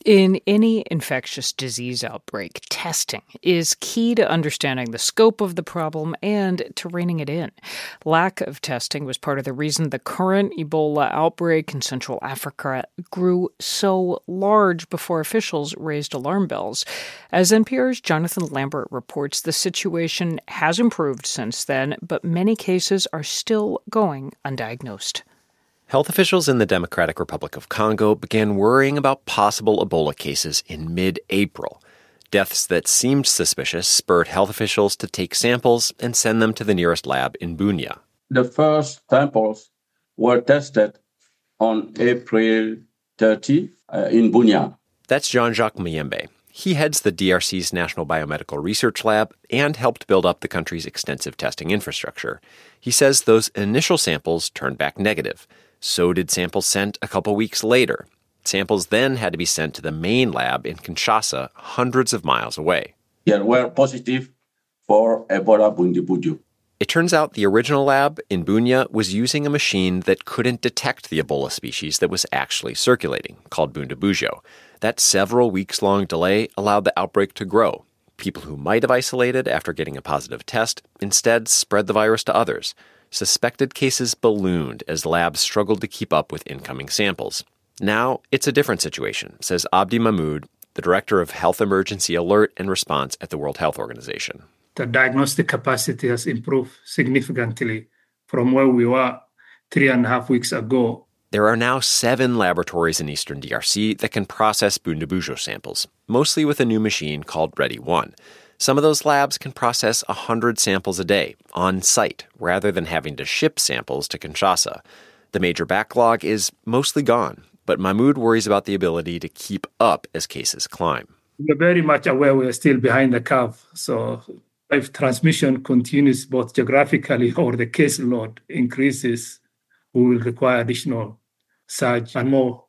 In any infectious disease outbreak, testing is key to understanding the scope of the problem and to reining it in. Lack of testing was part of the reason the current Ebola outbreak in Central Africa grew so large before officials raised alarm bells. As NPR's Jonathan Lambert reports, the situation has improved since then, but many cases are still going undiagnosed. Health officials in the Democratic Republic of Congo began worrying about possible Ebola cases in mid-April. Deaths that seemed suspicious spurred health officials to take samples and send them to the nearest lab in Bunia. The first samples were tested on April 30 in Bunia. That's Jean-Jacques Muyembe. He heads the DRC's National Biomedical Research Lab and helped build up the country's extensive testing infrastructure. He says those initial samples turned back negative. So did samples sent a couple weeks later. Samples then had to be sent to the main lab in Kinshasa, hundreds of miles away. They were positive for Ebola Bundibugyo. It turns out the original lab in Bunia was using a machine that couldn't detect the Ebola species that was actually circulating, called Bundibugyo. That several weeks-long delay allowed the outbreak to grow. People who might have isolated after getting a positive test instead spread the virus to others. Suspected cases ballooned as labs struggled to keep up with incoming samples. Now, it's a different situation, says Abdi Mahmoud, the director of Health Emergency Alert and Response at the World Health Organization. The diagnostic capacity has improved significantly from where we were 3.5 weeks ago. There are now 7 laboratories in eastern DRC that can process Bundibugyo samples, mostly with a new machine called ReadyOne. Some of those labs can process 100 samples a day, on site, rather than having to ship samples to Kinshasa. The major backlog is mostly gone, but Mahmoud worries about the ability to keep up as cases climb. We're very much aware we are still behind the curve. So if transmission continues both geographically or the caseload increases, we will require additional surge and more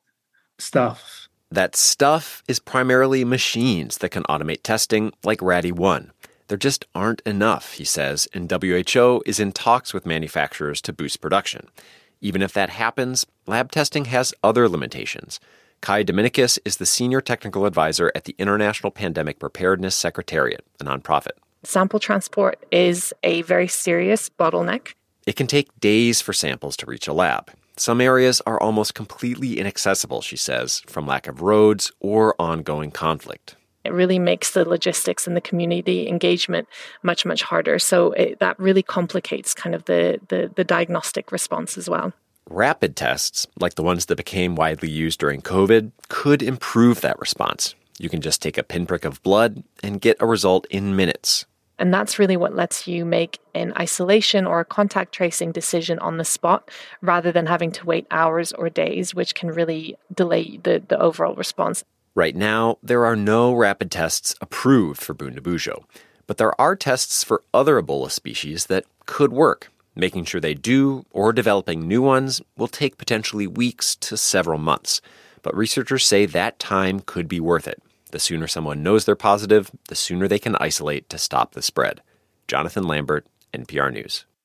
staff. That stuff is primarily machines that can automate testing, like ReadyOne. There just aren't enough, he says, and WHO is in talks with manufacturers to boost production. Even if that happens, lab testing has other limitations. Kai Dominicus is the senior technical advisor at the International Pandemic Preparedness Secretariat, a nonprofit. Sample transport is a very serious bottleneck. It can take days for samples to reach a lab. Some areas are almost completely inaccessible, she says, from lack of roads or ongoing conflict. It really makes the logistics and the community engagement much, much harder. So that really complicates kind of the diagnostic response as well. Rapid tests, like the ones that became widely used during COVID, could improve that response. You can just take a pinprick of blood and get a result in minutes. And that's really what lets you make an isolation or a contact tracing decision on the spot rather than having to wait hours or days, which can really delay the overall response. Right now, there are no rapid tests approved for Bundibugyo, but there are tests for other Ebola species that could work. Making sure they do, or developing new ones, will take potentially weeks to several months. But researchers say that time could be worth it. The sooner someone knows they're positive, the sooner they can isolate to stop the spread. Jonathan Lambert, NPR News.